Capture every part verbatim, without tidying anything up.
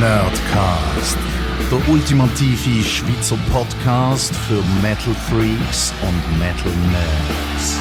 Nerdcast, der ultimative Schweizer Podcast für Metal Freaks und Metal Nerds.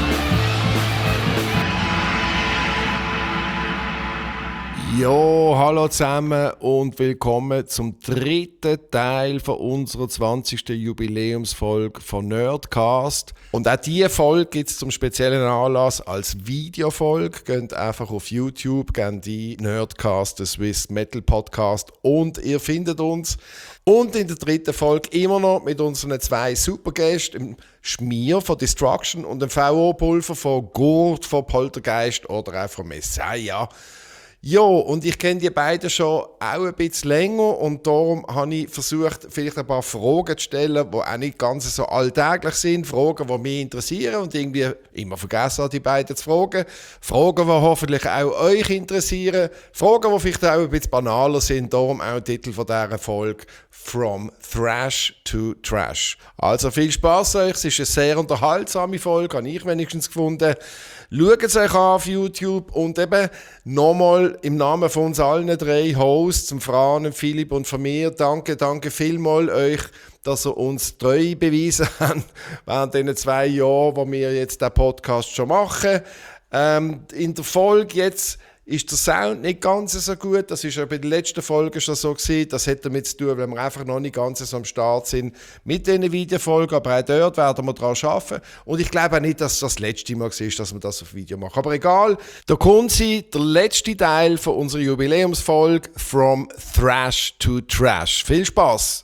Jo, hallo zusammen und willkommen zum dritten Teil von unserer zwanzigsten Jubiläumsfolge von Nerdcast. Und auch diese Folge gibt es zum speziellen Anlass als Videofolge. Geht einfach auf YouTube, gebt die Nerdcast, der Swiss Metal Podcast, und ihr findet uns. Und in der dritten Folge immer noch mit unseren zwei Supergästen, dem Schmier von Destruction und dem V O-Pulver von Gurt, von Poltergeist oder auch von Messiah. Ja, und ich kenne die beiden schon auch ein bisschen länger und darum habe ich versucht, vielleicht ein paar Fragen zu stellen, die auch nicht ganz so alltäglich sind, Fragen, die mich interessieren und irgendwie immer vergessen habe, die beiden zu fragen. Fragen, die hoffentlich auch euch interessieren, Fragen, die vielleicht auch ein bisschen banaler sind, darum auch der Titel von dieser Folge «From Thrash to Trash». Also viel Spass euch, es ist eine sehr unterhaltsame Folge, habe ich wenigstens gefunden. Schaut es euch an auf YouTube und eben nochmal im Namen von uns allen drei Hosts, dem Fran, Philipp und von mir, danke, danke vielmals euch, dass ihr uns treu bewiesen habt während diesen zwei Jahren, wo wir jetzt den Podcast schon machen. Ähm, in der Folge jetzt ist der Sound nicht ganz so gut. Das war ja bei den letzten Folgen schon so gewesen. Das hat damit zu tun, weil wir einfach noch nicht ganz so am Start sind mit diesen Videofolgen. Aber auch dort werden wir daran arbeiten. Und ich glaube auch nicht, dass das das letzte Mal war, dass wir das auf Video machen. Aber egal, da kommt sie, der letzte Teil von unserer Jubiläumsfolge «From Thrash to Trash». Viel Spaß!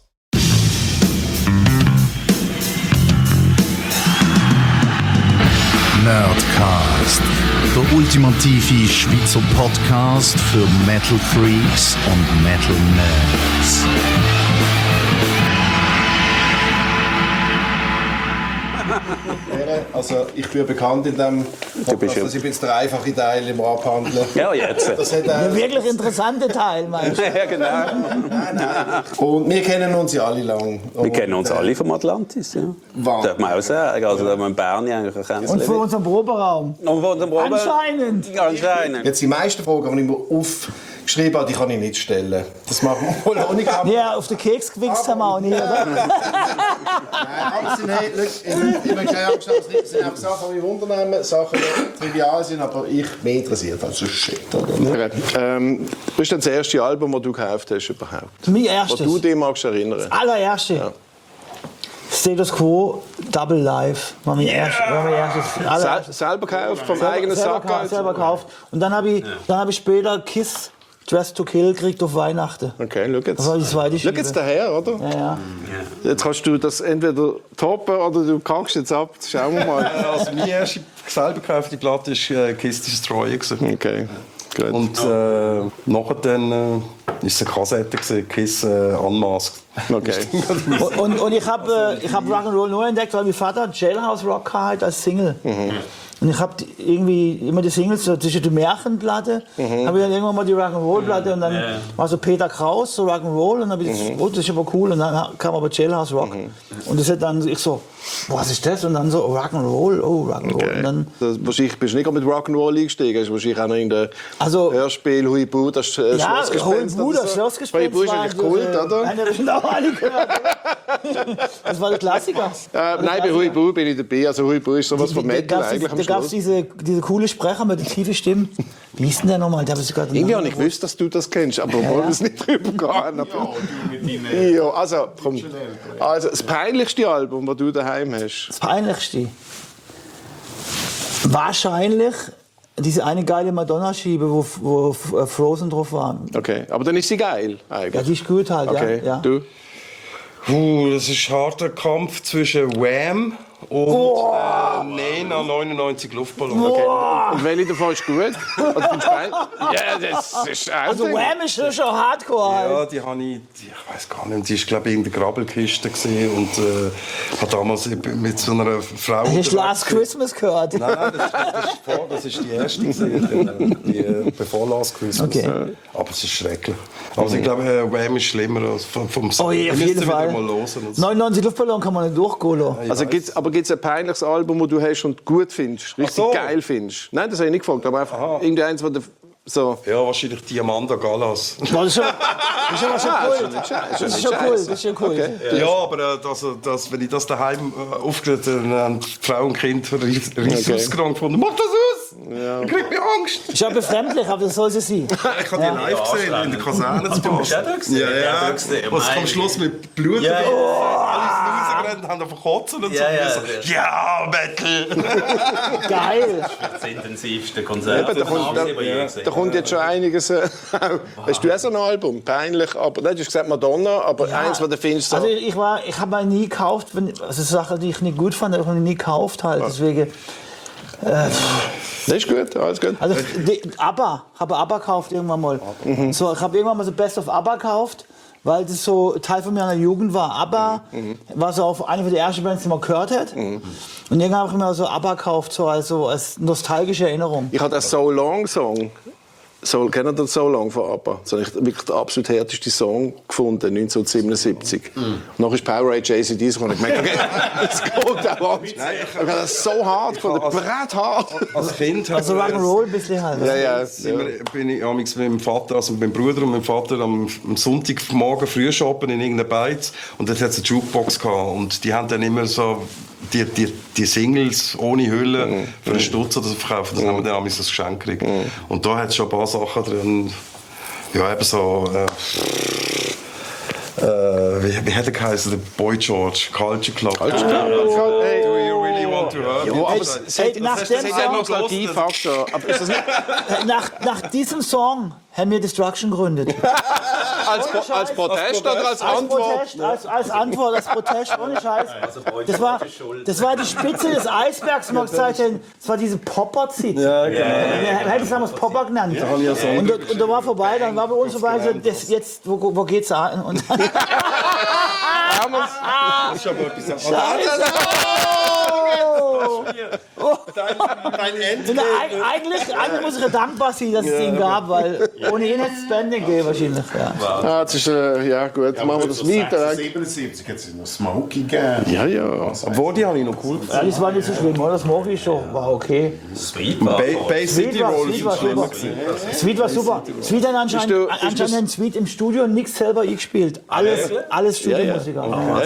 Nerdcast, der ultimative Schweizer Podcast für Metal Freaks und Metal Nerds. Also ich bin bekannt in dem Podcast, dass ich bin der einfache Teil im Abhandeln. Ja, jetzt. Das hat, äh, der wirklich interessante Teil, meinst du? Ja, genau. Nein, nein. Und wir kennen uns ja alle lang. Wir und, kennen uns äh, alle vom Atlantis, ja. Wann? Darf man auch sagen. Also da haben wir in Bern eigentlich auch kennengelernt. Und von unserem Proberaum. Und von unserem Proberaum. Anscheinend. Ja, anscheinend. Jetzt die meisten Fragen, die ich mir aufgeschrieben habe, die kann ich nicht stellen. Das machen wir wohl auch nicht. Ja, auf den Keks gewichst haben wir auch nicht, oder? Nein, aber es sind halt, ich habe keine Angst, es sind einfach Sachen, die mich wundern, Sachen, die trivial sind, aber ich mich interessiert also Shit. Oder? Ähm, das ist das erste Album, das du gekauft hast überhaupt? Mein erstes. Was du dich magst erinnern? Das allererste. Ja. Status Quo, Double Live, war mein erstes. War mein erstes allererstes. Sel selber gekauft, vom selber, eigenen selber Sack? Gekauft, selber gekauft. Und dann habe ich, dann hab ich später Kiss Dress to Kill gekriegt auf Weihnachten. Okay, schau jetzt. Das war die zweite Schau jetzt daher, oder? Ja, ja. Jetzt kannst du das entweder toppen oder du kannst jetzt ab. Schauen wir mal. Also meine erste selber gekaufte Platte war äh, Kiss Destroyer. Okay, gut. Und äh, nachher dann äh, ist es eine Kassette gewesen, Kiss äh, Unmasked. Okay. und, und, und ich habe äh, ich hab Rock'n'Roll nur entdeckt, weil mein Vater Jailhouse Rock hat als Single. Mhm. Und ich habe irgendwie immer die Singles, so zwischen die Märchenplatte, mhm. habe ich dann irgendwann mal die Rock'n'Roll-Platte und dann ja. war so Peter Kraus, so Rock'n'Roll, und dann habe ich mhm. oh, das ist aber cool, und dann kam aber Jailhouse Rock. Mhm. Und das hat dann, ich so, was ist das? Und dann so Rock'n'Roll, oh Rock'n'Roll. Okay. Und dann, das, wahrscheinlich bist du nicht mit Rock'n'Roll eingestiegen, hast wahrscheinlich auch noch in der also, Hörspiel Huibu, das äh, ja, Schlossgespenst. Huibu, das Schlossgespenst. Huibu ist eigentlich Kult, äh, oder? Nein, das auch alle gehört. Das war der Klassiker. Äh, nein, bei Huibu bin ich dabei, also Huibu ist sowas von Metal da eigentlich am Da gab es diese, diese coole Sprecher mit den tiefen Stimmen. Wie hieß denn der nochmal? Der Irgendwie habe ich gewusst, dass du das kennst, aber wir wollen es nicht drüber gehen. Ja, ja, also, komm. Also, das peinlichste Album, das du daheim hast? Das peinlichste? Wahrscheinlich diese eine geile Madonna-Schiebe, wo, wo Frozen drauf war. Okay, aber dann ist sie geil eigentlich. Ja, die ist gut halt, okay. ja. ja. Du? Uh, das ist ein harter Kampf zwischen Wham und oh. äh, Nena neunundneunzig Luftballon. Okay. Und welche davon ist gut? Also, ja, das ist auch also Wham ist schon hardcore. Ja, die habe ich, die, ich weiß gar nicht, die war glaube ich in der Grabbelkiste und äh, hat damals mit so einer Frau... Hast du Last Christmas gehört? Nein, nein, das, das, ist, vor, das ist die erste, gewesen, die, die, bevor Last Christmas. Okay. Aber es ist schrecklich. Also ich glaube, äh, Wham ist schlimmer als vom, vom Oh je, auf jeden Fall. So. neunundneunzig Luftballon kann man nicht durchgehen lassen. Also gibt's, aber gibt es ein peinliches Album, das du hast und gut findest, richtig so. geil findest? Nein, das habe ich nicht gefragt, aber einfach irgendeins, wo du So. Ja, wahrscheinlich die Amanda Gallas. Boah, das ist schon, das ist aber schon cool. Das ist schon cool. Das ist schon cool. Okay. Ja, aber äh, das, das, wenn ich das daheim äh, aufgelegt habe, dann haben die Frau und Kind riesig Okay. ausgerannt gefunden. Mach das aus! Ja. Ich krieg mir Angst! Ist ja befremdlich, aber das soll sie sein. Ich habe die live gesehen, in der Kaserne zu Basel. Bist du auch da gewesen? Ja, Ja, ja. da gesehen. Was am Meine Schluss mit Blut Ja, ja, und ja. alles rausgerannt, haben einfach kotzen und so. Ja, ja, Und so, ja, Metal! Geil. Das intensivste Konzert. Eben, da kommt- das habe ich je gesehen. Da kommt jetzt schon einiges. Äh, hast du auch so ein Album? Peinlich, aber du hast gesagt Madonna, aber Ja. eins, was du findest, so. Also ich war, ich habe mal nie gekauft, wenn, also Sachen, die ich nicht gut fand, habe ich nie gekauft halt. Deswegen, Das ist gut, alles gut. also die, ABBA, habe ABBA gekauft irgendwann mal. So, ich habe irgendwann mal so Best of ABBA gekauft, weil das so Teil von meiner Jugend war. ABBA war so auf eine der ersten Bands, die man gehört hat. Und irgendwann habe ich mir so ABBA gekauft, so also als nostalgische Erinnerung. Ich habe den So Long Song. So, kennt ihr den So Long von ABBA? Das habe ich wirklich den absolut härtesten Song gefunden, neunzehnhundertsiebenundsiebzig. Mm. Und dann ist Powerade J C D und ich gemerkt, okay, es geht auch an. Ich habe das so hart gefunden, brett hart. Als Kind Also Rock'n'Roll ein bisschen halt. Ja, ja. Sind wir, bin ich amigs mit meinem Vater, also mit meinem Bruder und meinem Vater am, am Sonntagmorgen früh shoppen in irgendeiner Beiz und dort hat es eine Jukebox gehabt und die haben dann immer so die, die, die Singles ohne Hülle Mhm. für einen Stutz oder so verkauft. Das haben wir dann amigs als Geschenk gekriegt. Mhm. Und da hat es schon ein paar Sachen drin, ja eben so äh, äh, wie, wie hat er geheißen, der Boy George, Culture Club. Culture Club. Do Hey. you really want to hurt me? Ja, aber Das- es hat Ey, nach es dem hat Song- einen Nostalgiefaktor. Aber ist das nicht Nach, nach diesem Song haben wir Destruction gegründet. als, Pro- als Protest oder als Als Antwort? Protest, als, als Antwort, als Protest, ohne Scheiß. Das war, das war die Spitze des Eisbergs, man gesagt haben. Das war diese Popper-Zeit. Ja, genau. Wir hätten es damals Popper genannt. Und, da- und da war vorbei, dann war bei uns vorbei, so, das, jetzt, wo, wo geht's an? Und dann, Das ist aber etwas Und eig- eigentlich, eigentlich muss ich ihr dankbar sein, dass es ihn gab, weil ohne ihn hätte es Band nicht gegeben wahrscheinlich. Ja. Ah, das ist, äh, ja gut, machen wir das weiter. siebenundsiebzig hat es noch Smokey gegeben. Ja, ja. Obwohl, die habe ich noch cool Ja, das war nicht so schlimm, oder? Das Smokey ist schon, war okay. Sweet war Bay, toll. Bay City Sweet war, Roll Sweet war ist schlimmer super. gewesen. Sweet war super. Sweet hat anscheinend, Bist du- bist anscheinend du- hat Sweet im Studio nichts selber eingespielt. Alles, alles Studiomusiker.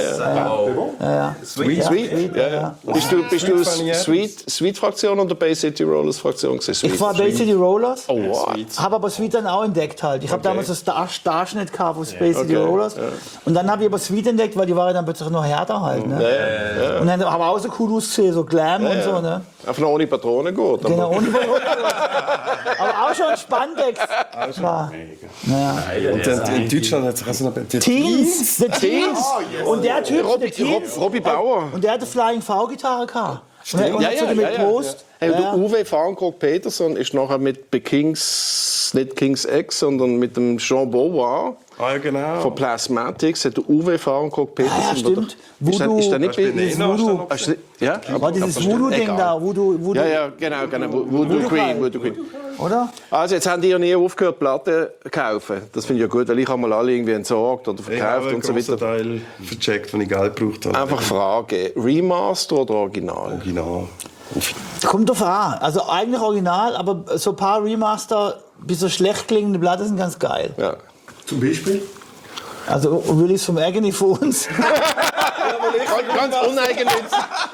Sweet, Sweet. Ja, ja. Bist du, bist du Sweet, Sweet-Fraktion oder Bay City Rollers-Fraktion gewesen? Sweet. Ich war Bay City Rollers, Oh, wow. habe aber Sweet dann auch entdeckt halt. Ich habe damals das Star Starschnitt gehabt von Bay City Okay, Rollers. Und dann habe ich aber Sweet entdeckt, weil die waren dann plötzlich noch härter halt. Ne? Und dann haben wir auch so cool ausgesehen, so Glam und so. Ne? Einfach noch ohne Patronen gut. Genau, aber- und aber auch schon Spandex. War, naja. Und dann, in Deutschland hat sich also noch die Teens, The Teens. Und der Typ, Robby, der Teens, Rob, Robbie Bauer. und der hatte Flying V-Gitarre gehabt. Und er und Ja, hat so ja, mit ja, ja. Post. Hey, und Ja. der Uwe Farnkog Peterson ist nachher mit bei Kings, nicht Kings X, sondern mit dem Jean Beauvoir Ah, ja, genau. von Plasmatics, hat der Uwe Farnkog Peterson. Ah, ja, stimmt. Ist der, ist der nicht bei... Voodoo- Ist Voodoo- der nicht- Ja, War dieses aber- Voodoo-Ding egal. da, Voodoo, Voodoo, Ja, ja, genau, genau. Voodoo Queen, Voodoo Queen. oder? Also jetzt haben die ja nie aufgehört, Platten zu kaufen. Das finde ich ja gut, weil ich habe mal alle irgendwie entsorgt oder Ich habe verkauft einen und so grossen weiter. Teil vercheckt, wenn ich Geld gebraucht habe. Einfach Frage, Remaster oder Original? Original. Kommt drauf an. Also eigentlich original, aber so ein paar Remaster, bis so schlecht klingende Platten sind ganz geil. Ja. Zum Beispiel? Also Willis vom Agony für uns. Ganz, ganz uneigennützig.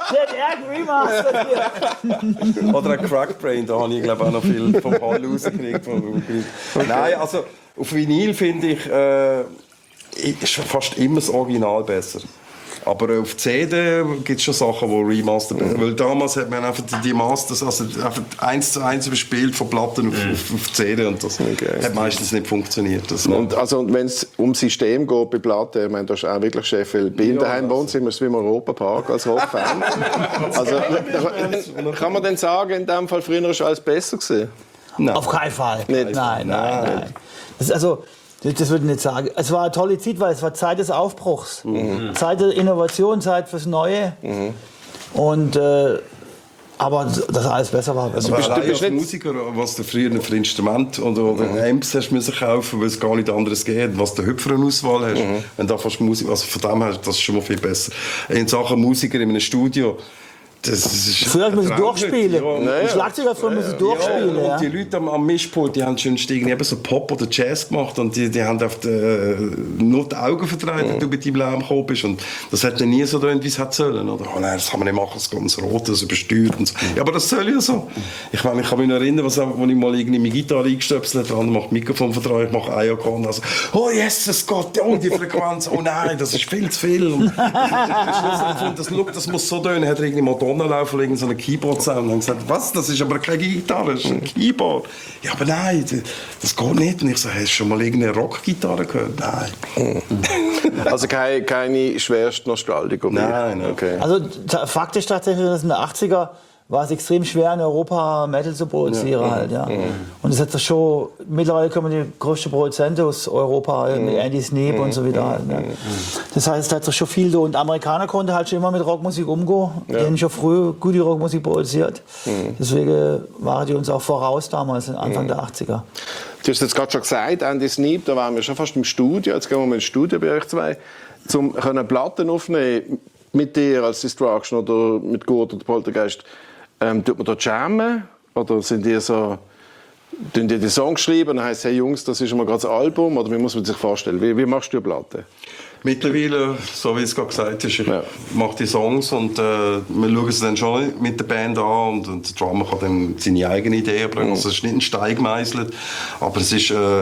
Der hat Remaster hier. Oder ein Crackbrain, da habe ich glaube auch noch viel vom Hall rausgekriegt. Vom- Nein, also auf Vinyl finde ich, äh, ist fast immer das Original besser. Aber auf C D gibt es schon Sachen, die Remaster besser. Weil damals hat man einfach die, die Masters, also einfach eins zu eins überspielt von Platten auf, auf, auf C D und das Okay. hat meistens nicht funktioniert. Das Und also, wenn es um System geht bei Platten, ich meine, da ist auch wirklich Chef, weil bei Ihnen daheim Wohnzimmer ist wie im Europapark als Rockfan. Also, kann man denn sagen, in dem Fall früher ist alles besser gewesen? Auf keinen Fall. Nicht? Nein, nein, nein. Das ist also, das, das würde ich nicht sagen. Es war eine tolle Zeit, weil es war Zeit des Aufbruchs. Zeit der Innovation, Zeit fürs Neue. Und, äh, aber dass alles besser war. Also bist- bist, du du bist als nicht- Musiker, was du früher für Instrument oder, oder Amps hast müssen kaufen, weil es gar nicht anderes geht, was du heute für eine Auswahl hast, wenn da fast Musik, also von dem her, das ist schon mal viel besser. In Sachen Musiker in einem Studio, Das ist Früher müssen sie durchspielen. Ja. Die Schlagzeuger früher müssen durchspielen. Ja, Ja. und die Leute am, am Mischpult, die haben schon irgendwie eben so Pop oder Jazz gemacht und die, die haben auf die, äh, nur die Augen verdreht, wenn du mit deinem Lärm gekommen bist. Und das hat dann nie so drin, wie es hätte sollen. Oder, oh nein, das kann man nicht machen, es geht ins Rote, das übersteuert und so. Ja, aber das soll ja so. Ich meine, ich kann mich noch erinnern, was, als ich mal irgendwie meine Gitarre eingestöpselt habe, der andere macht Mikrofon verdreht, ich mache Eierkorn. Also, oh yes, es geht, oh die Frequenz, oh nein, das ist viel zu viel. Und am Schluss habe ich gefunden, das, look, das muss so tönen, hat er irgendwie Madonna laufen, irgend so eine Keyboard-Sound. Und dann gesagt, was, das ist aber keine Gitarre, das ist ein Keyboard. Ja, aber nein, das geht nicht. Und ich so, hast du schon mal irgendeine Rockgitarre gehört? Nein. Also keine, keine schwerste Nostalgiker mehr? Nein, nein. Okay. Also ta- Fakt ist tatsächlich, dass in den achtziger war es extrem schwer, in Europa Metal zu produzieren. Ja. Halt, ja. Und es hat das schon, mittlerweile kommen die größten Produzenten aus Europa, mit Andy Sneap und so wieder. Halt, ne. Das heißt, es hat schon viel so. Und Amerikaner konnten halt schon immer mit Rockmusik umgehen. Die haben schon früh gute Rockmusik produziert. Deswegen waren die uns auch voraus damals, Anfang der achtziger. Du hast jetzt gerade schon gesagt, Andy Sneap, da waren wir schon fast im Studio. Jetzt gehen wir mal ins Studio bei euch zwei, um Platten aufnehmen mit dir als Destruction oder mit Gurt oder Poltergeist. Ähm, tut man da jammen? Oder sind die so, tun die die Songs schreiben und dann heisst, hey Jungs, das ist mal gerade das Album? Oder wie muss man sich vorstellen? Wie, wie machst du eine Platte? Mittlerweile, so wie es gerade gesagt ist, ich Ja. mache die Songs und äh, wir schauen es dann schon mit der Band an und, und der Drummer kann dann seine eigene Ideen bringen. Also es ist nicht ein Stein gemeißelt, aber es ist äh,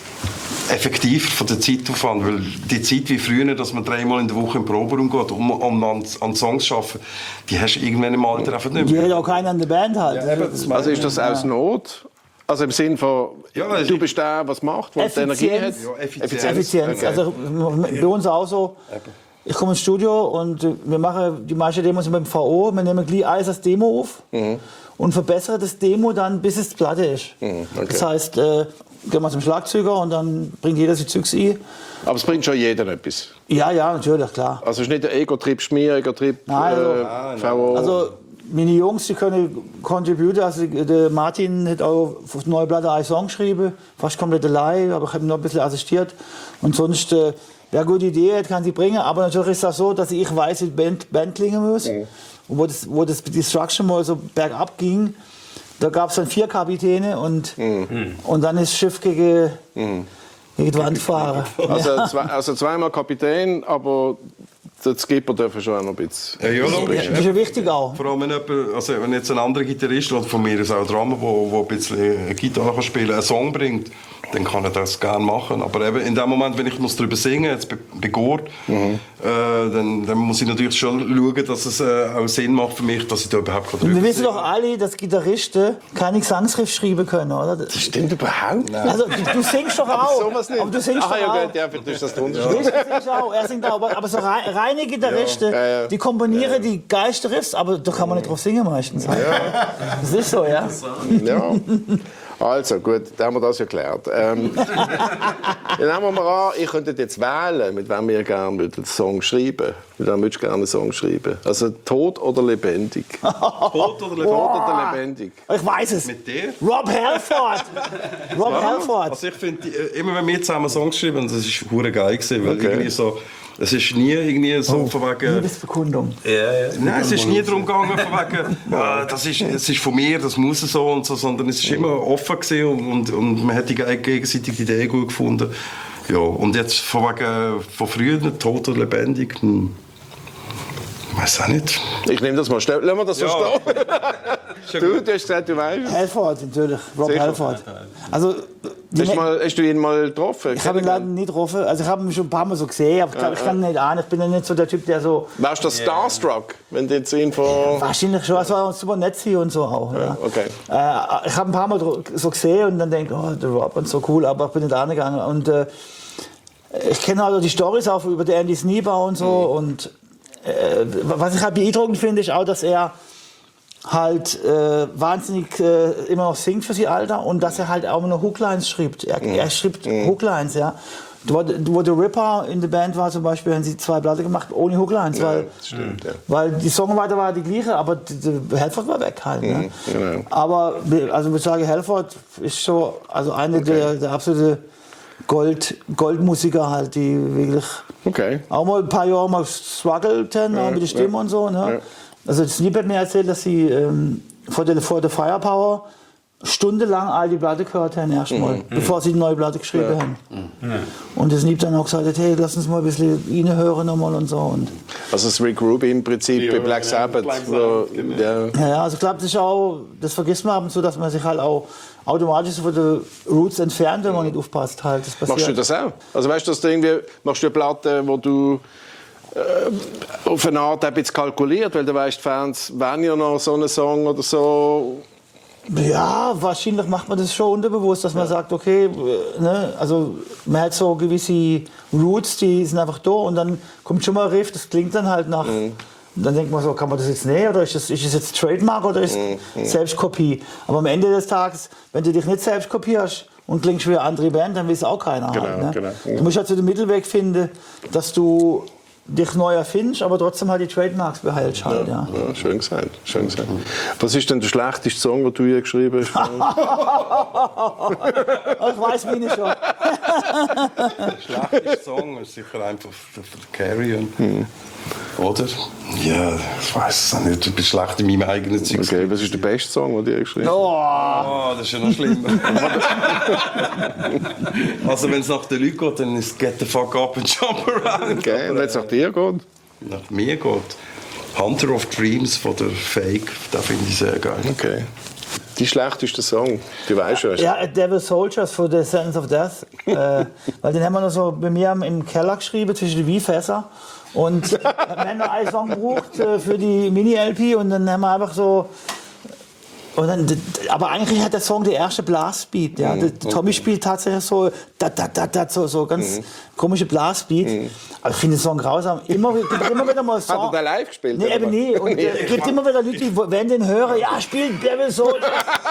effektiv von der Zeitaufwand, weil die Zeit wie früher, dass man dreimal in der Woche im Proberaum geht, um, um an, an Songs zu arbeiten, die hast du irgendwann im Alter einfach nicht Die mehr. hat auch keiner an der Band halt. Ja, eben, das meine Also ich. ist das aus Not? Also im Sinn von, Ja, also du ich- bist der, was macht, der die Energie hat? Effizienz. Ja, Effizienz. Effizienz. Okay. Also bei uns auch so. Ich komme ins Studio und wir machen die meisten Demos mit dem V O. Wir nehmen gleich alles als Demo auf und verbessern das Demo dann, bis es die Platte ist. okay. Das heißt, äh, gehen wir zum Schlagzeuger und dann bringt jeder sich Zeugs ein. Aber es bringt schon jeder etwas. Ja, ja, natürlich, klar. Also es ist nicht der Ego-Trip Schmier, Ego-Trip Nein, also- äh, V O. Also meine Jungs, die können contributen. Also der Martin hat auch auf die neue Platte einen Song geschrieben, fast komplett allein, aber ich habe noch ein bisschen assistiert. Und sonst, äh, wer eine gute Idee hat, kann sie bringen. Aber natürlich ist das so, dass ich weiß, wie die Band, Band klingen muss. Und wo das, wo das Destruction mal so bergab ging, da gab es dann vier Kapitäne und, und dann ist das Schiff gegen, gegen die Wand gefahren. Also, zwei, also zweimal Kapitän, aber der Skipper dürfen schon auch noch ein bisschen. Ja, ja, logisch. Das ist ja wichtig auch. Vor allem, wenn, jemand, also wenn jetzt ein anderer Gitarrist oder von mir ist auch ein Drummer, der ein bisschen eine Gitarre kann spielen, einen Song bringt, dann kann er das gerne machen. Aber eben in dem Moment, wenn ich muss darüber singen jetzt bei, bei Gurt, Mhm. äh, dann, dann muss ich natürlich schon schauen, dass es äh, auch Sinn macht für mich, dass ich da überhaupt Und wir drüber wissen singen doch alle, dass Gitarristen keine Gesangsriff schreiben können, oder? Das stimmt überhaupt nicht. Also du, du singst doch auch. Sowas nicht. Aber du singst Ach, doch ja, auch. gut, ja, vielleicht ist das der Du Unterschied. singst auch, er singt auch. Aber, aber so rei- reine Gitarristen, Ja, ja. die komponieren die geilsten Riffs, aber da kann man nicht drauf singen meistens. Das ist so, ja. Ja. Also gut, dann haben wir das ja geklärt. Ähm, dann nehmen wir mal an, ich könnte jetzt wählen, mit wem ihr gerne einen Song schreiben. Mit wem würdest du gerne einen Song schreiben? Also tot oder lebendig? Tot oder Tot oder lebendig? Ich weiß es. Mit dir? Rob Halford. Rob Halford. Also ich finde, äh, immer wenn wir zusammen Songs geschrieben haben, das ist hure geil gewesen, weil Okay. irgendwie so, es ist nie irgendwie so von wegen... Liebesbekundung. Nein, es ist nie darum gegangen, von wegen, äh, das, ist, es ist von mir, das muss so und so, sondern es ist immer offen gewesen und, und, und man hat die ge- gegenseitig die Idee gut gefunden. Ja, und jetzt von wegen, von früher, tot oder lebendig, hm, ich weiß auch nicht. Ich nehme das mal. Lassen wir das so Ja. stehen. Du, du hast gesagt, du weißt. Halford, natürlich. Rob Sicher. Halford. Also, die Hast, du mal, hast du ihn mal getroffen? ich habe ihn leider nie getroffen. Also ich habe ihn schon ein paar Mal so gesehen, aber ich, glaub, ich kann ihn nicht an. Ich bin ja nicht so der Typ, der so... Wärst du starstruck, wenn du jetzt ihn von... Wahrscheinlich schon, es war super nett hier und so auch. Ja. Okay. Äh, ich habe ein paar Mal dro- so gesehen und dann denke ich, oh, der Rob und so cool, aber ich bin nicht angegangen. Und äh, ich kenne also die Storys auch über den Andy Sneap und so. Und äh, was ich halt beeindruckend finde, ist auch, dass er halt äh, wahnsinnig äh, immer noch singt für sein Alter und dass er halt auch noch Hooklines schreibt. Er, er schreibt Hooklines, ja. Wo, wo der Ripper in der Band war zum Beispiel, haben sie zwei Platten gemacht ohne Hooklines, weil, Stimmt, ja. weil die Songwriter war die gleiche, aber der Halford war weg halt. Ne? genau. Aber also ich sage, Halford ist schon also einer der, der absolute Gold, Goldmusiker halt, die wirklich Okay. auch mal ein paar Jahre mal struggleten Ja, mit der Stimme ja. und so. Ne? Ja. also Sneap hat mir erzählt, dass sie ähm, vor, der, vor der Firepower stundenlang all die Platte gehört haben erstmal, mhm. bevor sie die neue Platte geschrieben ja. haben. Mhm. Und das Sneap dann auch gesagt hat, hey, lass uns mal ein bisschen reinhören nochmal und so. Und also das Rick Rubin im Prinzip ja, bei Black Sabbath. Ja, so, genau. ja. ja, also ich glaube, das ist auch, das vergisst man ab und zu, dass man sich halt auch automatisch von den Roots entfernt, wenn man nicht aufpasst. Halt. Das machst du das auch? Also weißt du, dass du irgendwie, machst du eine Platte, wo du äh, auf eine Art ein bisschen kalkuliert, weil du weißt, die Fans wollen ja noch so einen Song oder so. Ja, wahrscheinlich macht man das schon unterbewusst, dass man ja. sagt, okay, ne, also man hat so gewisse Roots, die sind einfach da und dann kommt schon mal ein Riff, das klingt dann halt nach. Mhm. Dann denkt man so, kann man das jetzt nähen oder ist das, ist das jetzt Trademark oder ist es mhm. Selbstkopie? Aber am Ende des Tages, wenn du dich nicht selbst kopierst und klingst wie eine andere Band, dann weiß auch keiner. Genau, halt, ne? genau. Mhm. Du musst halt so den Mittelweg finden, dass du dich neu erfindest, aber trotzdem halt die Trademarks behältst halt, ja. Ja, schön gesagt, schön gesagt. Was ist denn der schlechteste Song, den du hier geschrieben hast? Ich weiß mich schon. Der schlechteste Song ist sicher einfach der Carrion. Hm. Oder? Ja, ich weiß es nicht. Du bist schlecht in meinem eigenen Zeug. Okay, was ist der beste Song, den du hier geschrieben hast? Oh. Oh, das ist ja noch schlimmer. Also wenn es nach den Leuten geht, dann ist Get the fuck up and jump around. Okay, und wenn es nach dir geht? Nach mir geht Hunter of Dreams von der Fake, den finde ich sehr geil. Okay. Die schlechteste Song, du weißt schon. Ja, Devil Soldiers von The Sentence of Death. äh, weil den haben wir noch so bei mir im Keller geschrieben, zwischen den Weinfässer. Und wir haben noch einen Song gebraucht äh, für die Mini-L P und dann haben wir einfach so. Und dann, aber eigentlich hat der Song die erste Blastbeat. Ja. Mhm. Der Tommy spielt tatsächlich so, da, da, da, da, so, so ganz mhm. komische Blastbeat. Mhm. Aber ich finde den Song grausam. Immer, gibt immer wieder mal Song. Hat er da live gespielt? Nee, eben nie. Und es äh, gibt immer wieder Leute, die wenn den hören, ja, spielt Devil Soldiers.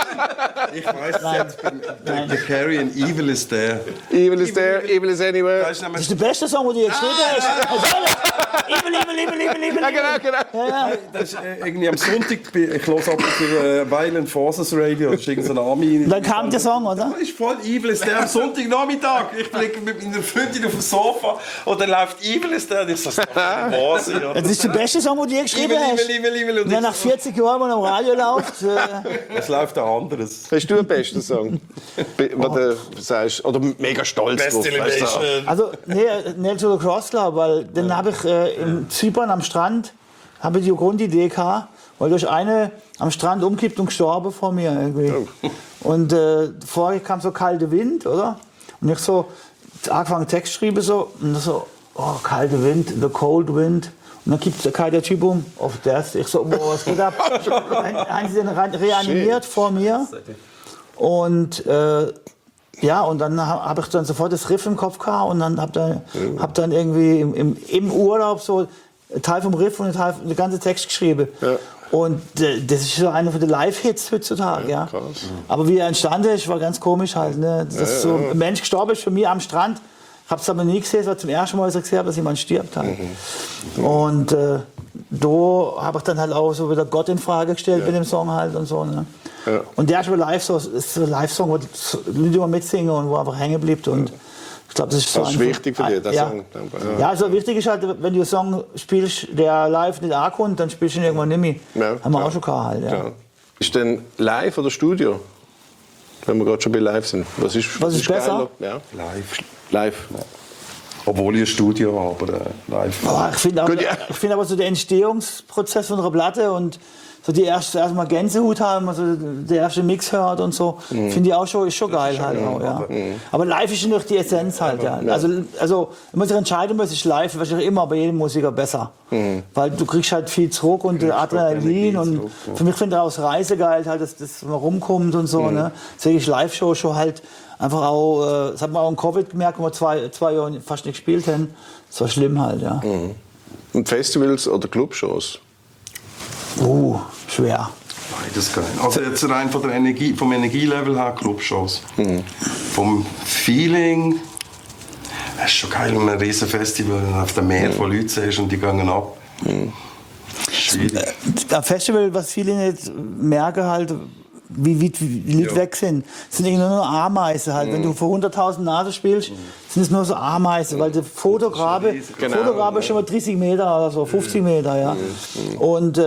Ich weiß jetzt, der Carrion, Evil is there. Evil is there, Evil is anywhere. Das ist der beste Song, den du je geschrieben hast. Evil, evil, evil, evil, evil. Ja, genau, genau. Ja, ja. Das ist äh, irgendwie am Sonntag, ich höre ab und zu äh, Violent Forces Radio, das ist irgendeine Army. Dann kam der Song, oder? Das ist voll Evil is there am Sonntagnachmittag. Ich liege mit meiner Freundin auf dem Sofa und dann läuft Evil is there und ich so, das kann nicht wahr sein. Das ist der beste Song, den du je geschrieben Evil, hast. Evil, evil, evil. Und ja, nach vierzig Jahren, wenn er am Radio läuft. Äh. Es läuft auch anderes. Hast du den besten Song? Was du sagst, oder mega stolz drauf? Weißt du? Also, nee, Nails to the Cross, glaube weil den habe ich äh, in Zypern am Strand, habe ich die Grundidee gehabt, weil durch eine am Strand umkippt und gestorben vor mir irgendwie. Oh. Und äh, vorher kam so kalter Wind, oder? Und ich so angefangen Text schrieben so und so, oh, kalter Wind, the cold wind. Und dann kippt der Typ um auf das. Ich so, boah, was geht ab? Haben sie den reanimiert vor mir. Und äh, ja, und dann habe ich dann sofort das Riff im Kopf gehabt und dann habe dann, hab dann irgendwie im, im, im Urlaub so einen Teil vom Riff und einen Teil, den ganzen Text geschrieben. Ja. Und äh, das ist so einer von den Live-Hits heutzutage. Ja, ja. Aber wie er entstanden ist, war ganz komisch halt. Ne? Dass ja, so ein Mensch gestorben ist für mich am Strand. Ich habe es aber nie gesehen, es war zum ersten Mal, dass ich gesehen habe, dass jemand stirbt. Halt. Mhm. Und äh, da habe ich dann halt auch so wieder Gott in Frage gestellt ja. mit dem Song halt und so. Ne? Ja. Und der ist aber live so, ist so ein Live-Song, wo die Leute immer mitsingen und wo einfach hängen bleibt. Und ich glaube, das ist so das ist wichtig für dich, der ja. Song. Ja. ja, also wichtig ist halt, wenn du einen Song spielst, der live nicht ankommt, dann spielst du ihn irgendwann nicht mehr. Ja. Haben wir ja. auch schon gehabt halt. Ja. Ja. Ist denn live oder Studio? Wenn wir gerade schon bei live sind. Was ist, was ist, ist besser? Ja. Live. Live. Ja. Obwohl ich ein Studio habe, aber live. Oh, ich finde Gut, ja. find aber so der Entstehungsprozess von einer Platte und so die erste erstmal Gänsehut haben, also der erste Mix hört und so, mhm. finde ich auch schon, ist schon geil ist halt. Auch, ja. Mhm. Aber live ist noch die Essenz halt. Ja. Ja. Also, also, wenn man sich entscheiden muss, ist live wahrscheinlich immer bei jedem Musiker besser. Mhm. Weil du kriegst halt viel zurück und Adrenalin und zurück, ja. Für mich finde ich auch das Reisegeil halt, dass das man rumkommt und so. Mhm. Ne? Deswegen ist Live-Show schon halt einfach auch, äh, das hat man auch in Covid gemerkt, wo wir zwei, zwei Jahre fast nicht gespielt haben. Das war schlimm halt, ja. Mhm. Und Festivals oder Clubshows? Uh, schwer. Beides geil. Also jetzt rein von der Energie, vom Energielevel her Clubshows. Mhm. Vom Feeling, es ist schon geil, wenn man ein riesen Festival auf dem Meer mhm. von Leuten siehst und die gehen ab. Mhm. Schwierig. Am Festival, was viele nicht merken halt, wie weit die Leute ja. weg sind. Es sind irgendwie nur Ameisen halt. Mm. Wenn du vor hunderttausend Nasen spielst, mm. sind es nur so Ameisen, mm. weil der Fotograbe, genau. Fotograbe ist schon mal dreißig Meter oder so, fünfzig Meter, ja. Mm. Und äh,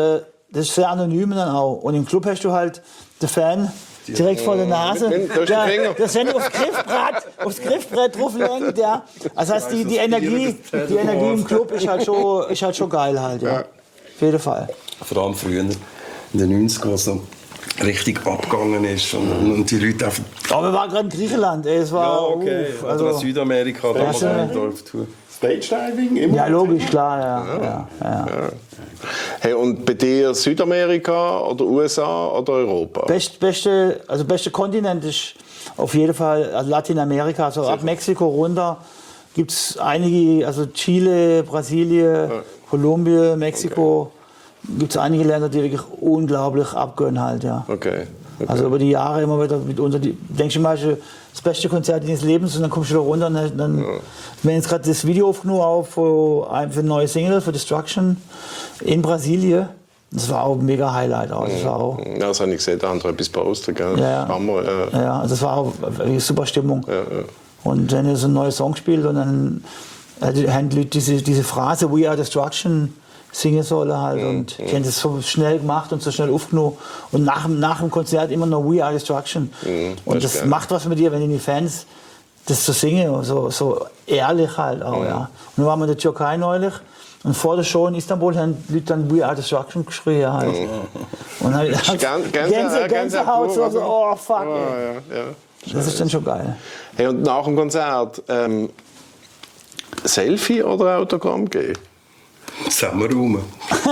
das ist sehr anonym dann auch. Und im Club hast du halt den Fan direkt vor der Nase, Mit- mit- durch den der, Finger. der ständig aufs Griffbrett, aufs Griffbrett drauf lenkt, ja. Das heißt, die, die Energie, die Energie im Club ist halt schon, ist halt schon geil halt, ja. Auf jeden Fall. Vor allem früher, in den neunzigern, wo es noch richtig abgegangen ist und, und die Leute einfach... Aber wir waren gerade in Griechenland, ey, es war, Ja, okay. uff, Also, also, Südamerika, da muss Ja, man nicht drauf tun. Stage-Diving? Immer? ja, logisch, klar, ja. ja, ja. Hey, und bei dir Südamerika oder U S A oder Europa? Best, beste, also beste Kontinent ist auf jeden Fall also Lateinamerika, also ab Mexiko runter gibt es einige, also Chile, Brasilien, Kolumbien, Mexiko, gibt es einige Länder, die wirklich unglaublich abgönnen halt, ja. Okay. okay. Also über die Jahre immer wieder mitunter, die, denkst du mal, das beste Konzert deines Lebens und dann kommst du da runter und dann, dann ja. wir haben jetzt gerade das Video aufgenommen auch für, ein- für eine neue Single, für Destruction in Brasilien. Das war auch ein mega Highlight. Auch. Das war auch, Ja, das habe ich gesehen, da haben wir etwas gepostet, gell? Ja. Hammer, ja. ja, das war auch eine super Stimmung. Ja, ja. Und wenn ihr so einen neuen Song spielt und dann äh, haben die Leute diese, diese Phrase We are Destruction singen sollen halt. Und die haben das so schnell gemacht und so schnell aufgenommen. Und nach, dem- nach dem Konzert immer noch We are Destruction. Und das das ist geil. macht was mit dir, wenn die Fans das so singen, so, so ehrlich halt auch, ja. Und dann waren wir in der Türkei neulich und vor der Show in Istanbul haben die Leute dann We are Destruction geschrien halt. Und dann Gänse- Gänse, Gänse- Gänsehaut, so, so, oh fuck, Ah, ey. ja, ja. Das ist dann schon geil. Hey, und nach dem Konzert, ähm, Selfie oder Autogramm geben? Zusammenräumen.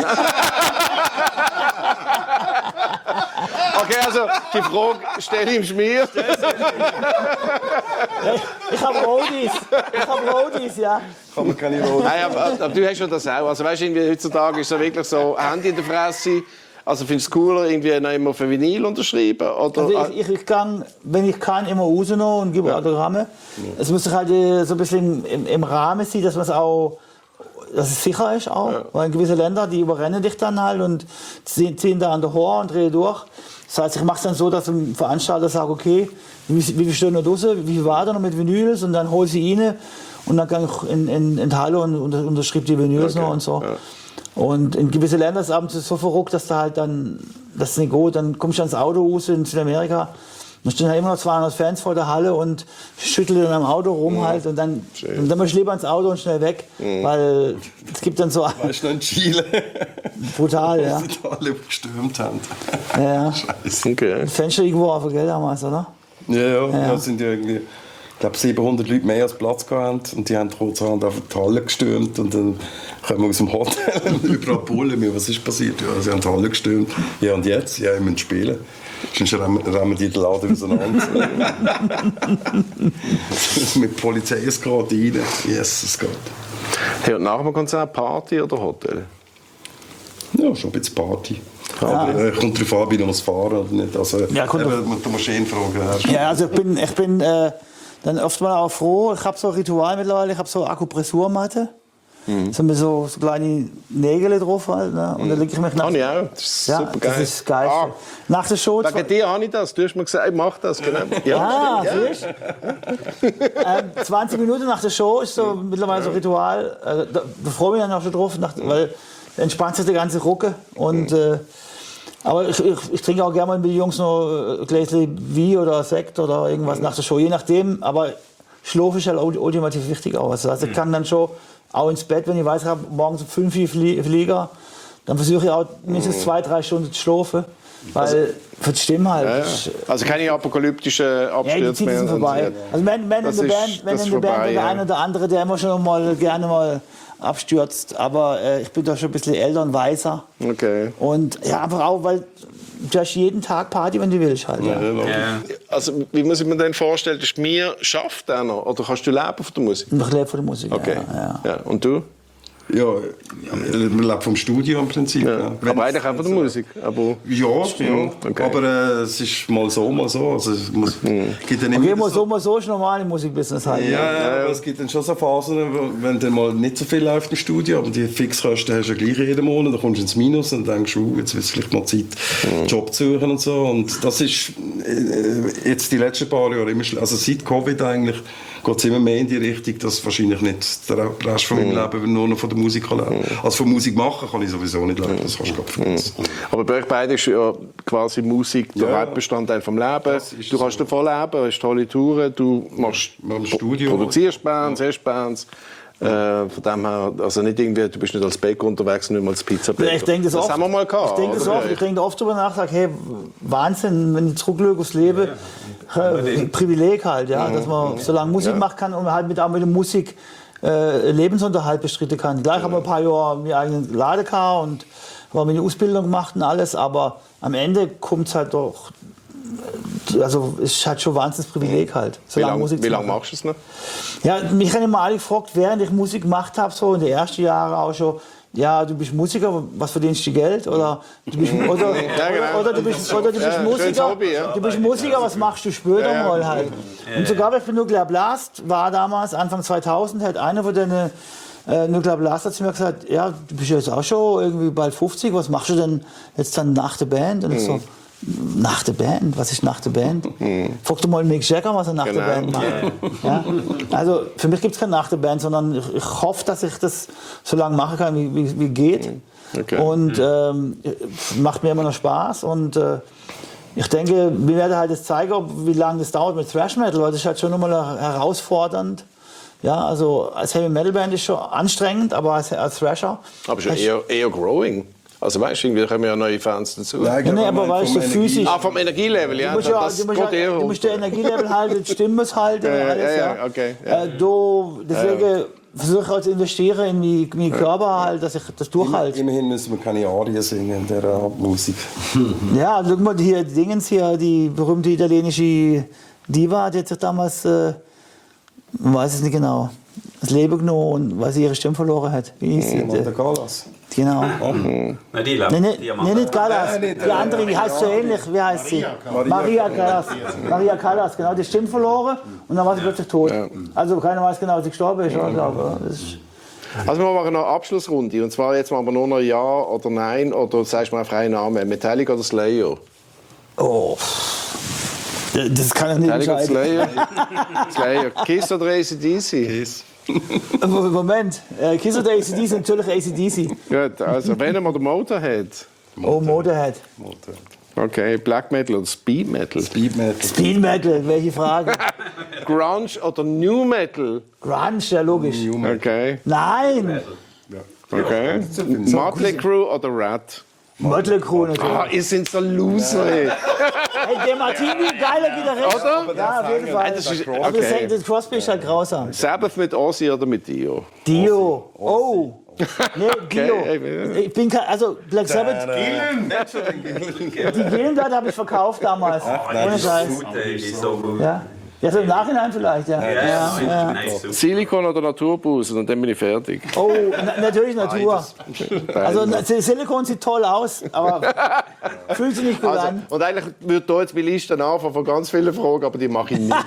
Okay, also die Frage stelle ich im Schmier. Ich habe Roadies, ich habe Roadies, ja. Kann man keine Rolle. Nein, aber, aber du hast ja das auch. Also weißt du, irgendwie heutzutage ist es wirklich so, Handy in der Fresse. Also findest du es cooler, irgendwie noch immer für Vinyl unterschreiben? Oder? Also ich, ich, ich kann, wenn ich kann, immer rausnehmen und gebe Autogramme. Es muss sich halt äh, so ein bisschen im, im Rahmen sein, dass man es auch, dass es sicher ist auch. Weil in gewisse Länder, die überrennen dich dann halt und ziehen, ziehen da an der Haar und drehen durch. Das heißt, ich mache es dann so, dass ein Veranstalter sagt, okay, wie, wie viel stehen noch draußen, wie viel war da noch mit Vinyls und dann hol sie rein und dann kann ich in, in, in die Halle und unter, unterschreibe die Vinyls Okay, noch und so. ja. Und in gewisse Länder ist es abends so verrückt, dass da halt dann, das ist nicht gut, dann kommst du ans Auto raus in Südamerika, dann stehen halt immer noch zweihundert Fans vor der Halle und schütteln dann am Auto rum halt und dann, und dann musst du lieber ins Auto und schnell weg, weil es gibt dann so Weißt du noch in Chile? brutal, ja. Wo sie da alle gestürmt haben. ja. Scheiße. Okay. Fenster irgendwo auf, gell, damals, oder? Ja, ja, ja. Das sind ja irgendwie, ich glaube, siebenhundert Leute mehr als Platz gehabt und die haben kurzerhand auf die Halle gestürmt und dann kommen wir aus dem Hotel und überall Bullen. mir, Was ist passiert? Ja, sie haben die Halle gestürmt. Ja, und jetzt? Ja, wir müssen spielen. Sonst rammen rammen die den Laden auseinander. Mit Polizeieskorte rein. Jesus Gott. Hey, und nach dem Konzert Party oder Hotel? Ja, schon ein bisschen Party. Aber äh, kommt darauf an, wie du musst fahren oder nicht. Also, Ja, kommt eben, du musst eh fragen. hast. Ja, also ich bin, ich bin äh, dann oft mal auch froh, ich habe so ein Ritual mittlerweile, ich habe so Akupressurmatte. Mhm. So mit so, so kleine Nägel drauf halt, ne? Und dann lege ich mich nach. Kann ich auch. Das ist Ja, super geil. das ist geil. Ah, Nach der Show. wegen dir habe ich das. Du hast mir gesagt, mach das. Genau. Ah, siehst du? ähm, zwanzig Minuten nach der Show ist so mittlerweile so ein Ritual. Äh, da, da freue ich mich dann auch schon drauf, nach, weil da entspannt sich der ganze Rucke. Und, äh, aber ich, ich, ich trinke auch gerne mal mit den Jungs noch ein Gläschen Wein oder Sekt oder irgendwas nach der Show, je nachdem. Aber Schlaf ist halt ultimativ wichtig auch. Also ich kann dann schon auch ins Bett, wenn ich weiß, ich habe morgens um fünf Uhr Flie- Flieger, dann versuche ich auch mindestens zwei, drei Stunden zu schlafen. Weil für die Stimme halt. Ja, ja. Also keine apokalyptischen Ja, die Abstürze Zeit mehr. sind vorbei. Also wenn, wenn Das in der ist- Band, wenn das in ist der Band vorbei, der ja. eine oder andere, der immer schon mal gerne mal abstürzt. Aber äh, ich bin doch schon ein bisschen älter und weiser. Okay. Und ja, einfach auch, weil du hast jeden Tag Party, wenn du willst halt. Ja. Ja. Also wie muss ich mir denn vorstellen, dass mir schafft der noch? Oder kannst du leben von der Musik? Und ich lebe von der Musik. Okay. Ja, ja. Ja. Und du? Ja, man lebt vom Studio im Prinzip. Ja. Ja. Aber eigentlich auch von der Musik. Aber Ja, ja. Okay. aber äh, es ist mal so, mal so. Also, es muss, gibt dann immer Okay, wieder mal so, mal so ist normal im Musikbusiness halt. Ja, ja, aber es gibt dann schon so Phasen, wo- wenn dann mal nicht so viel läuft im Studio, aber die Fixkosten hast du ja gleich jeden Monat, dann kommst du ins Minus und denkst du, jetzt wird es vielleicht mal Zeit, einen Job zu suchen und so. Und das ist äh, jetzt die letzten paar Jahre immer schlimm. Also seit Covid eigentlich geht es immer mehr in die Richtung, dass wahrscheinlich nicht der Rest von meinem Leben nur noch von der Musik kann leben. Also von Musik machen kann ich sowieso nicht leben, das kannst du gerade vergessen. Aber bei euch beiden ist ja quasi Musik der Ja. Hauptbestandteil vom Leben. ist Du kannst so. davon leben, du hast tolle Touren, du machst Im Studio. produzierst Bands, hast Bands. Äh, von dem her, also nicht irgendwie, du bist nicht als Bäcker unterwegs, nicht mal als Pizzabäcker. Ja, ich denke das, das oft. haben wir mal gehabt. Ich denke das oder? oft. Ich denke oft darüber nach, sage, hey, Wahnsinn, wenn ich zurückschaue aufs Leben, äh, Privileg halt, ja, dass man so lange Musik machen kann und man halt mit, auch mit der Musik äh, Lebensunterhalt bestreiten kann. Gleich haben wir ein paar Jahre meinen eigenen Laden gehabt und haben meine Ausbildung gemacht und alles, aber am Ende kommt es halt doch, also es ist halt schon ein wahnsinniges Privileg halt, so Wie lange lange Musik wie zu lang machen. machst du es noch? Ja, mich haben immer alle gefragt, während ich Musik gemacht habe, so in den ersten Jahren auch schon, ja, du bist Musiker, was verdienst du Geld? Oder du bist, oder, oder, genau. oder du bist, oder du bist Ja, schönes Musiker, Hobby, ja. du bist Musiker, was machst du später Ja, ja. mal halt? Und sogar bei Nuclear Blast war damals, Anfang zweitausend, hat einer von den äh, Nuclear Blast hat zu mir gesagt, ja, du bist jetzt auch schon irgendwie bald fünfzig, was machst du denn jetzt dann nach der Band? Und ich so, nach der Band? Was ist nach der Band? Frag doch mal Mick Jagger, was er nach Genau. der Band macht. Ja? Also für mich gibt es keine nach der Band, sondern ich, ich hoffe, dass ich das so lange machen kann, wie, wie, wie geht. Okay. Und ähm, macht mir immer noch Spaß. Und äh, ich denke, wir werden halt jetzt zeigen, ob, wie lange das dauert mit Thrash Metal, weil das ist halt schon nochmal herausfordernd. Ja, also als Heavy Metal Band ist schon anstrengend, aber als, als Thrasher. Aber schon hast- eher, eher growing. Also weißt du, irgendwie kommen ja neue Fans dazu. Nein, ich Ja, glaube, nee, aber vom weißt du, Energie- physisch. Ah, vom Energielevel, ja. Du musst ja, das du musst geht ja, eher du musst den Energielevel halten, die Stimme halten und Ja, ja, alles. ja, Ja, okay, ja. Äh, du, deswegen versuche ich auch zu investieren in meinen mein Körper, halt, dass ich das durchhalte. Immerhin müssen wir keine Arien singen in dieser Art Musik. Ja, guck mal, hier, die Dingens hier, die berühmte italienische Diva, die hat sich damals, äh, man weiß es nicht genau, das Leben genommen, weil sie ihre Stimme verloren hat. Wie hieß sie? Amanda Galas. Genau. Nein, die lebt. Nee, nee, die nee, nicht Callas. Nein, nicht, Die äh, andere, die heißt so ähnlich. Wie heißt sie? Maria Callas. Maria Callas, genau. Die Stimme verloren und dann war sie plötzlich tot. Also keiner weiß genau, ob sie gestorben ist. Oder, glaube, das ist Also wir machen noch eine Abschlussrunde. Und zwar jetzt machen wir nur noch Ja oder Nein. Oder sagst du mal einen freien Namen. Metallica oder Slayer? oh. Das kann ich nicht Metallica oder entscheiden. Slayer? Slayer. Kiss oder A C D C? Kiss. Moment. Äh, Kiss oder A C D C? Natürlich A C D C. Gut, also wenn wir den Motorhead. Oh, Motorhead. Okay, Black Metal oder Speed Metal? Speed Metal. Speed Metal, welche Frage? Grunge oder New Metal? Grunge, ja logisch. Okay, Nein! okay. Motley Crue oder Rat? Mötley Crüe natürlich. Ah, ihr seid so Loser. ey. Hey, der Martini, geiler Gitarrist. Oder? Ja, auf jeden Fall. Das ist- Aber das, okay. das Crosby ist halt grausam. Sabbath mit Ozzy oder mit Dio? Dio. Oh. Nee, Dio. Okay. Ich bin kein, also Black Sabbath, die Gillenblatt habe ich verkauft damals. Ohne Scheiß. Gut, ey, die ist so gut. Ja. Ja, so im Nachhinein vielleicht, ja. Ja, ja, ja. Nein, super. Silikon oder Naturbusen? Und dann bin ich fertig. Oh, na, natürlich Natur. Also na, Silikon sieht toll aus, aber fühlt sich nicht gut Also, an. und eigentlich würde hier jetzt meine Liste anfangen von ganz vielen Fragen, aber die mache ich nicht.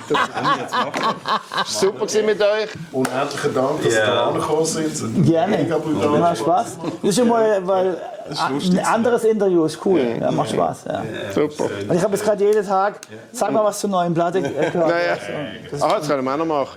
Super gewesen mit euch. Unendlichen Dank, dass Ja. ihr da angekommen sind. Gerne. Mega brutal. Macht Spaß. Das ist schon mal, weil ein anderes Interview ist cool. Ja, macht Spaß. Ja. Super. Und ich habe jetzt gerade jeden Tag, sag mal was zur neuen Platte äh, gehört. Naja. Ah, das können wir auch noch machen.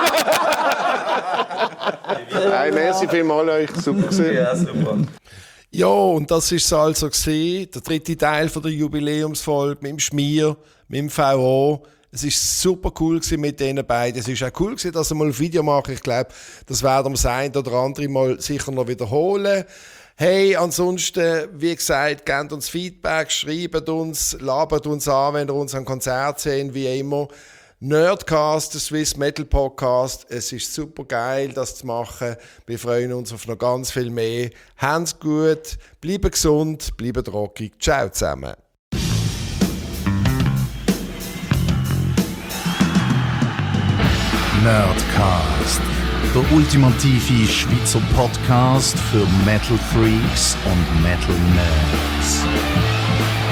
Hey, merci vielmals euch. Super gewesen. Ja, super. Ja, und das ist also gewesen, der dritte Teil von der Jubiläumsfolge mit dem Schmier, mit dem V O. Es war super cool gewesen mit diesen beiden. Es war auch cool gewesen, dass wir mal ein Video machen. Ich glaube, das werden wir das ein oder andere Mal sicher noch wiederholen. Hey, ansonsten, wie gesagt, gebt uns Feedback, schreibt uns, labert uns an, wenn ihr uns am Konzert seht, wie immer. Nerdcast, der Swiss Metal Podcast. Es ist super geil, das zu machen. Wir freuen uns auf noch ganz viel mehr. Habt's gut, bleibt gesund, bleibt rockig. Ciao zusammen. Nerdcast, der ultimative Schweizer Podcast für Metal Freaks und Metal Nerds.